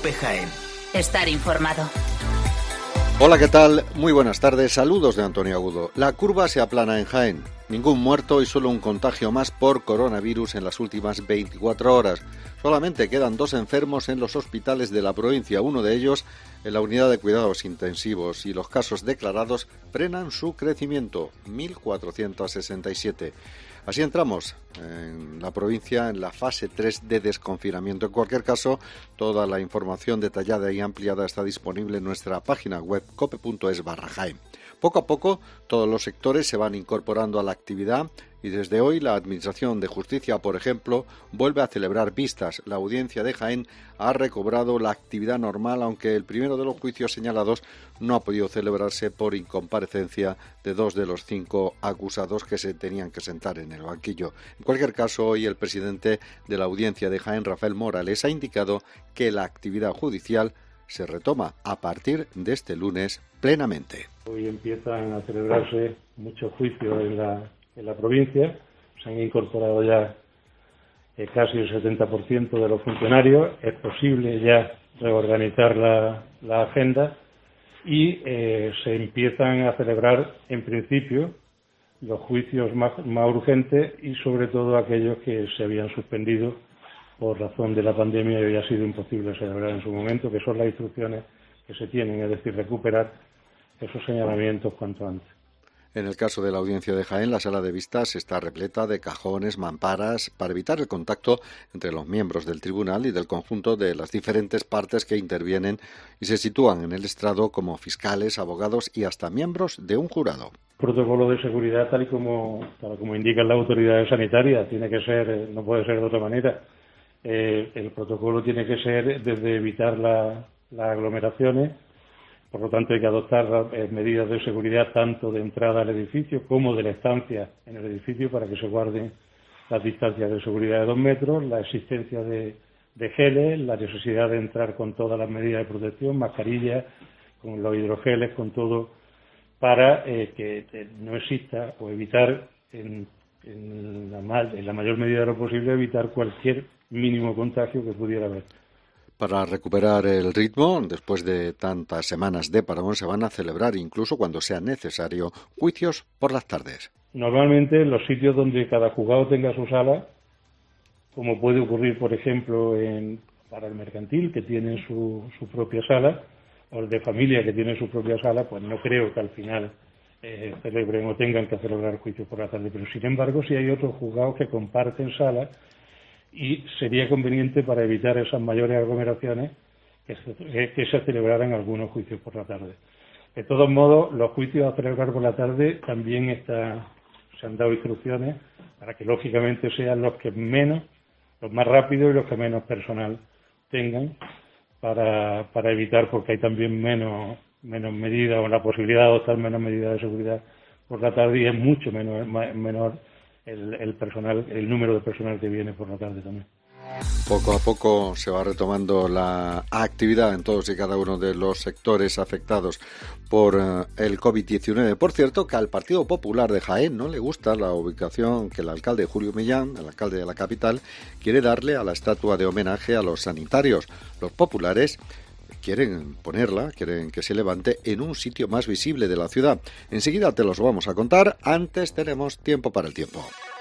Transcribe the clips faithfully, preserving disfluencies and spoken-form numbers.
COPE Jaén. Estar informado. Hola, ¿qué tal? Muy buenas tardes. Saludos de Antonio Agudo. La curva se aplana en Jaén. Ningún muerto y solo un contagio más por coronavirus en las últimas veinticuatro horas. Solamente quedan dos enfermos en los hospitales de la provincia, uno de ellos en la unidad de cuidados intensivos, y los casos declarados frenan su crecimiento, mil cuatrocientos sesenta y siete. Así entramos en la provincia en la fase tres de desconfinamiento. En cualquier caso, toda la información detallada y ampliada está disponible en nuestra página web cope.es barra Jaén. Poco a poco, todos los sectores se van incorporando a la actividad y desde hoy la Administración de Justicia, por ejemplo, vuelve a celebrar vistas. La Audiencia de Jaén ha recobrado la actividad normal, aunque el primero de los juicios señalados no ha podido celebrarse por incomparecencia de dos de los cinco acusados que se tenían que sentar en el banquillo. En cualquier caso, hoy el presidente de la Audiencia de Jaén, Rafael Morales, ha indicado que la actividad judicial se retoma a partir de este lunes plenamente. Hoy empiezan a celebrarse muchos juicios en la, en la provincia. Se han incorporado ya eh, casi el setenta por ciento de los funcionarios. Es posible ya reorganizar la, la agenda y eh, se empiezan a celebrar, en principio, los juicios más, más urgentes y sobre todo aquellos que se habían suspendido por razón de la pandemia y había sido imposible celebrar en su momento, que son las instrucciones que se tienen, es decir, recuperar esos señalamientos cuanto antes. En el caso de la Audiencia de Jaén, la sala de vistas está repleta de cajones, mamparas, para evitar el contacto entre los miembros del tribunal y del conjunto de las diferentes partes que intervienen y se sitúan en el estrado como fiscales, abogados y hasta miembros de un jurado. Protocolo de seguridad, tal y como, tal como indican las autoridades sanitarias, tiene que ser, no puede ser de otra manera. Eh, el protocolo tiene que ser desde evitar la, las aglomeraciones, por lo tanto hay que adoptar eh, medidas de seguridad tanto de entrada al edificio como de la estancia en el edificio para que se guarden las distancias de seguridad de dos metros, la existencia de, de geles, la necesidad de entrar con todas las medidas de protección, mascarillas, con los hidrogeles, con todo, para eh, que, que no exista o evitar en, en, la mal, en la mayor medida de lo posible evitar cualquier mínimo contagio que pudiera haber. Para recuperar el ritmo, después de tantas semanas de parón, se van a celebrar, incluso cuando sea necesario, juicios por las tardes. Normalmente en los sitios donde cada juzgado tenga su sala, como puede ocurrir, por ejemplo, en, para el mercantil, que tiene su, su propia sala, o el de familia, que tiene su propia sala, pues no creo que al final eh, celebren o tengan que celebrar juicios por la tarde. Pero, sin embargo, sí hay otros juzgados que comparten salas y sería conveniente para evitar esas mayores aglomeraciones que se, que se celebraran algunos juicios por la tarde. De todos modos, los juicios a celebrar por la tarde también está, se han dado instrucciones para que lógicamente sean los que menos, los más rápidos y los que menos personal tengan para, para evitar, porque hay también menos, menos medidas o la posibilidad de adoptar menos medidas de seguridad por la tarde y es mucho menos, menor El, el personal, el número de personal que viene por la tarde también. Poco a poco se va retomando la actividad en todos y cada uno de los sectores afectados por uh, el covid diecinueve. Por cierto, que al Partido Popular de Jaén no le gusta la ubicación que el alcalde Julio Millán, el alcalde de la capital, quiere darle a la estatua de homenaje a los sanitarios. Los populares quieren ponerla, quieren que se levante en un sitio más visible de la ciudad. Enseguida te los vamos a contar, antes tenemos tiempo para el tiempo.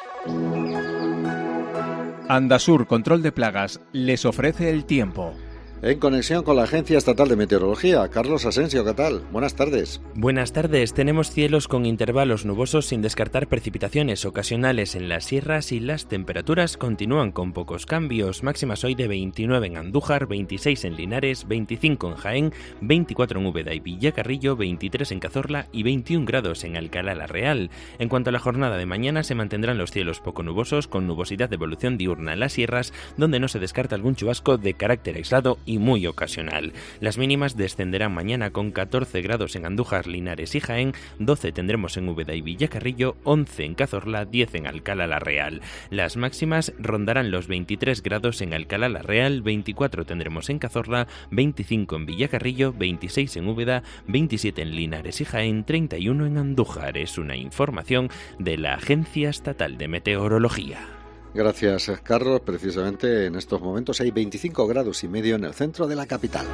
Andasur Control de Plagas les ofrece el tiempo. En conexión con la Agencia Estatal de Meteorología, Carlos Asensio, ¿qué tal? Buenas tardes. Buenas tardes. Tenemos cielos con intervalos nubosos sin descartar precipitaciones ocasionales en las sierras y las temperaturas continúan con pocos cambios. Máximas hoy de veintinueve en Andújar, veintiséis en Linares, veinticinco en Jaén, veinticuatro en Úbeda y Villacarrillo, veintitrés en Cazorla y veintiún grados en Alcalá la Real. En cuanto a la jornada de mañana, se mantendrán los cielos poco nubosos con nubosidad de evolución diurna en las sierras, donde no se descarta algún chubasco de carácter aislado y muy ocasional. Las mínimas descenderán mañana con catorce grados en Andújar, Linares y Jaén, doce tendremos en Úbeda y Villacarrillo, once en Cazorla, diez en Alcalá la Real. Las máximas rondarán los veintitrés grados en Alcalá la Real, veinticuatro tendremos en Cazorla, veinticinco en Villacarrillo, veintiséis en Úbeda, veintisiete en Linares y Jaén, treinta y uno en Andújar. Es una información de la Agencia Estatal de Meteorología. Gracias, Carlos. Precisamente en estos momentos hay veinticinco grados y medio en el centro de la capital.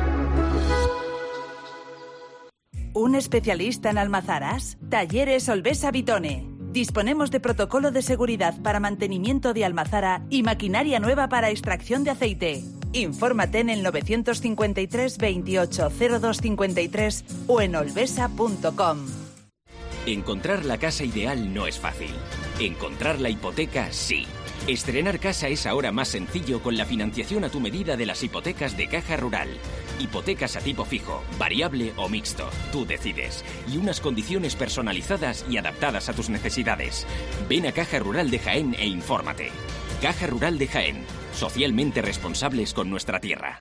¿Un especialista en almazaras? Talleres Olvesa Vitone. Disponemos de protocolo de seguridad para mantenimiento de almazara y maquinaria nueva para extracción de aceite. Infórmate en el novecientos cincuenta y tres veintiocho cero dos cincuenta y tres o en olvesa punto com. Encontrar la casa ideal no es fácil. Encontrar la hipoteca, sí. Estrenar casa es ahora más sencillo con la financiación a tu medida de las hipotecas de Caja Rural. Hipotecas a tipo fijo, variable o mixto. Tú decides. Y unas condiciones personalizadas y adaptadas a tus necesidades. Ven a Caja Rural de Jaén e infórmate. Caja Rural de Jaén. Socialmente responsables con nuestra tierra.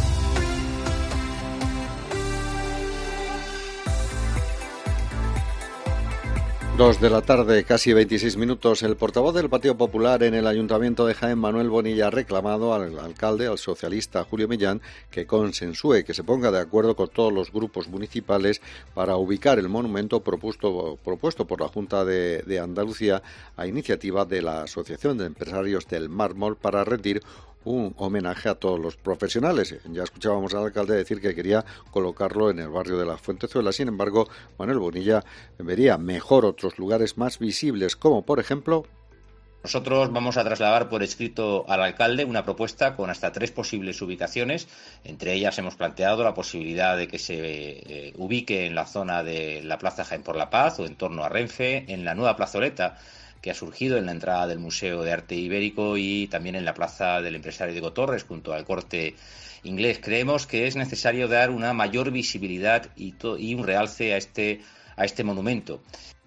Dos de la tarde, casi veintiséis minutos. El portavoz del Partido Popular en el Ayuntamiento de Jaén, Manuel Bonilla, ha reclamado al alcalde, al socialista Julio Millán, que consensúe, que se ponga de acuerdo con todos los grupos municipales para ubicar el monumento propuesto, propuesto por la Junta de, de Andalucía a iniciativa de la Asociación de Empresarios del Mármol para rendir un homenaje a todos los profesionales. Ya escuchábamos al alcalde decir que quería colocarlo en el barrio de la Fuentezuela. Sin embargo, Manuel Bonilla vería mejor otros lugares más visibles, como por ejemplo... Nosotros vamos a trasladar por escrito al alcalde una propuesta con hasta tres posibles ubicaciones. Entre ellas hemos planteado la posibilidad de que se eh, ubique en la zona de la Plaza Jaén por la Paz o en torno a Renfe, en la nueva plazoleta que ha surgido en la entrada del Museo de Arte Ibérico y también en la Plaza del Empresario Diego Torres, junto al Corte Inglés. Creemos que es necesario dar una mayor visibilidad y, to- y un realce a este, a este monumento.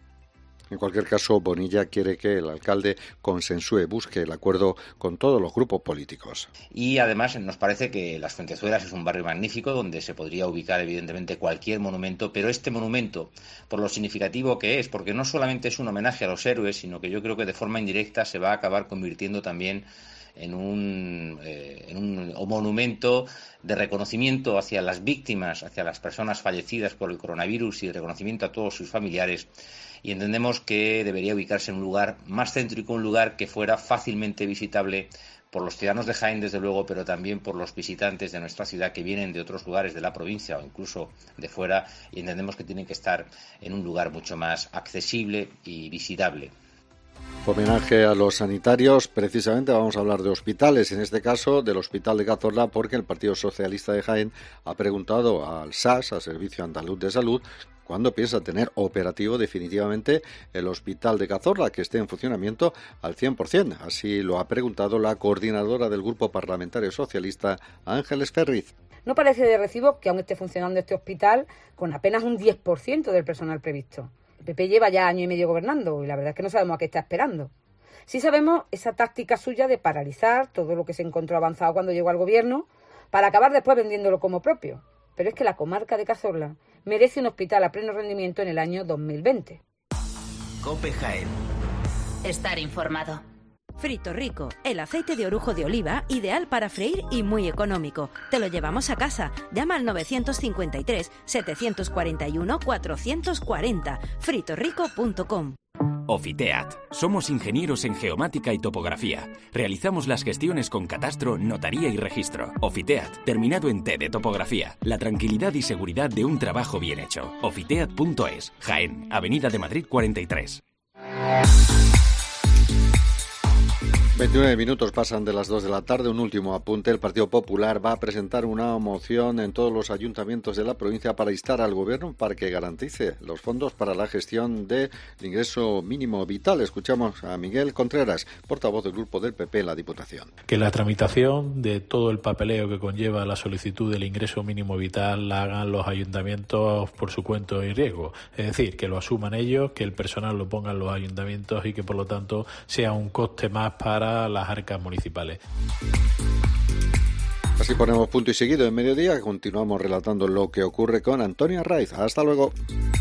En cualquier caso, Bonilla quiere que el alcalde consensúe, busque el acuerdo con todos los grupos políticos. Y además nos parece que Las Fuentezuelas es un barrio magnífico donde se podría ubicar evidentemente cualquier monumento, pero este monumento, por lo significativo que es, porque no solamente es un homenaje a los héroes, sino que yo creo que de forma indirecta se va a acabar convirtiendo también en un, eh, en un monumento de reconocimiento hacia las víctimas, hacia las personas fallecidas por el coronavirus y de reconocimiento a todos sus familiares. Y entendemos que debería ubicarse en un lugar más céntrico, un lugar que fuera fácilmente visitable por los ciudadanos de Jaén, desde luego, pero también por los visitantes de nuestra ciudad que vienen de otros lugares de la provincia o incluso de fuera, y entendemos que tienen que estar en un lugar mucho más accesible y visitable. Homenaje a los sanitarios, precisamente vamos a hablar de hospitales, en este caso del Hospital de Cazorla, porque el Partido Socialista de Jaén ha preguntado al S A S, al Servicio Andaluz de Salud, cuándo piensa tener operativo definitivamente el Hospital de Cazorla, que esté en funcionamiento al cien por ciento. Así lo ha preguntado la coordinadora del Grupo Parlamentario Socialista, Ángeles Ferriz. No parece de recibo que aún esté funcionando este hospital con apenas un diez por ciento del personal previsto. El P P lleva ya año y medio gobernando y la verdad es que no sabemos a qué está esperando. Sí sabemos esa táctica suya de paralizar todo lo que se encontró avanzado cuando llegó al gobierno para acabar después vendiéndolo como propio. Pero es que la comarca de Cazorla merece un hospital a pleno rendimiento en el año dos mil veinte. COPE Jaén. Estar informado. Frito Rico, el aceite de orujo de oliva ideal para freír y muy económico. Te lo llevamos a casa. Llama al novecientos cincuenta y tres, setecientos cuarenta y uno, cuatrocientos cuarenta. frito rico punto com. Ofiteat. Somos ingenieros en geomática y topografía. Realizamos las gestiones con catastro, notaría y registro. Ofiteat, terminado en T de topografía. La tranquilidad y seguridad de un trabajo bien hecho. Ofiteat punto es. Jaén, Avenida de Madrid cuarenta y tres. veintinueve minutos pasan de las dos de la tarde. Un último apunte. El Partido Popular va a presentar una moción en todos los ayuntamientos de la provincia para instar al Gobierno para que garantice los fondos para la gestión del ingreso mínimo vital. Escuchamos a Miguel Contreras, portavoz del Grupo del P P en la Diputación. Que la tramitación de todo el papeleo que conlleva la solicitud del ingreso mínimo vital la hagan los ayuntamientos por su cuento y riesgo. Es decir, que lo asuman ellos, que el personal lo pongan los ayuntamientos y que por lo tanto sea un coste más para las arcas municipales. Así ponemos punto y seguido en mediodía. Continuamos relatando lo que ocurre con Antonio Arraiz. Hasta luego.